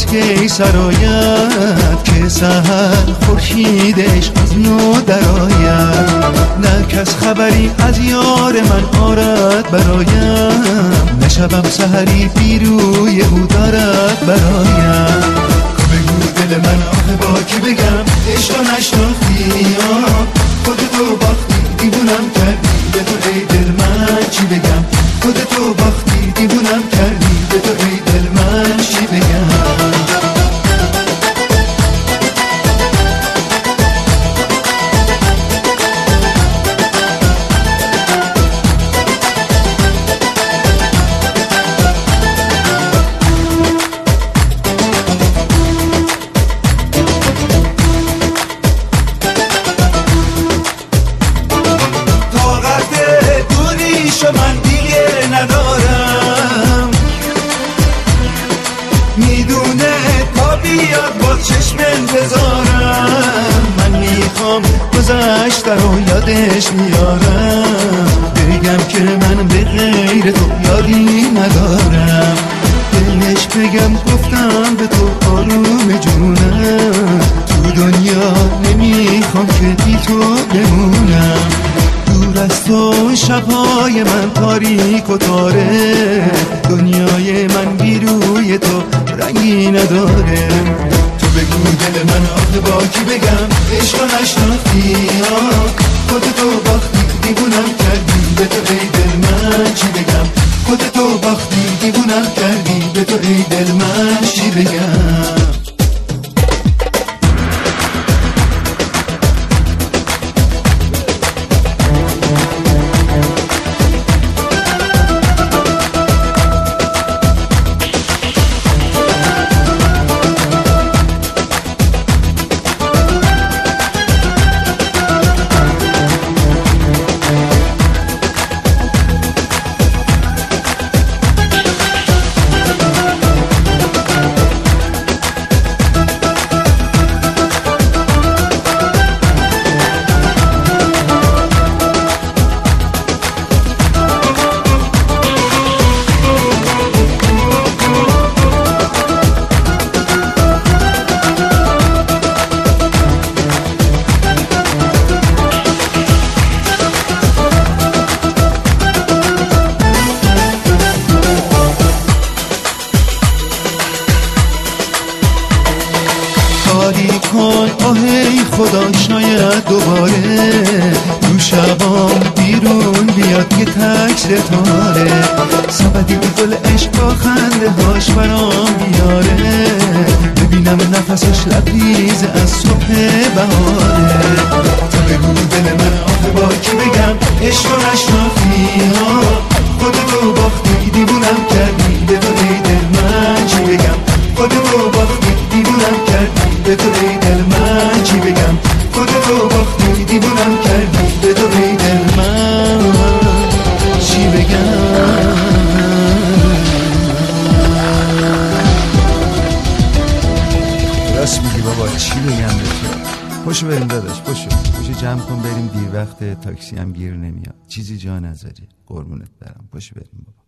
کی سرایت که سحر خورشیدش از نو درآید. نه کس خبری از یار من آرد برایم، نه شبم سحری پیروی او دارد برایم. بگو دل من آخه با کی بگم عشق نشناختی، خودتو باختی دیوونم کردی به تو ای دل من چی بگم. خودتو باختی دیوونم کردی به تو ای دل من چی بگم. من دیگه ندارم، میدونه تا بیاد با چشم انتظارم. من میخوام گذشته رو یادش میارم، بگم که من به غیر تو یادی ندارم. دلش بگم گفتم به تو آروم جونم، تو دنیا نمیخوام که بی تو بمونم. دور از تو شبهای من تاریک و تاره، دنیای من بی روی تو رنگی نداره. تو بگو دل من آخه با کی بگم عشق نشناختی، خودتو باختی دیوونم کردی به تو ای دل من چی بگم. خودتو باختی دیوونم کردی به تو ای دل من چی بگم. کن آهی خدا شاید دوباره تو شبام بیرون بیاد که تک ستاره. سبدی گل عشق با خنده هاش برام بیاره، ببینم نفسش لبریز از صبح بهاره. تو بگو دل من آخه با کی بگم عشق نشناختی، خودتو باختی دیوونم کردی به تو ای دل من چی بگم. خودتو باختی دیوونم کردی به تو ای دل من چی بگم. خودتو باختی دیوونم کردی به تو ای دل من چی بگم. راست میگی بابا چی بگم به تو. پشو بریم داداش، پشو جمع کن بریم، دیر وقت تاکسی هم گیر نمیاد. چیزی جا نذاری قربونت برم. پشو بریم بابا.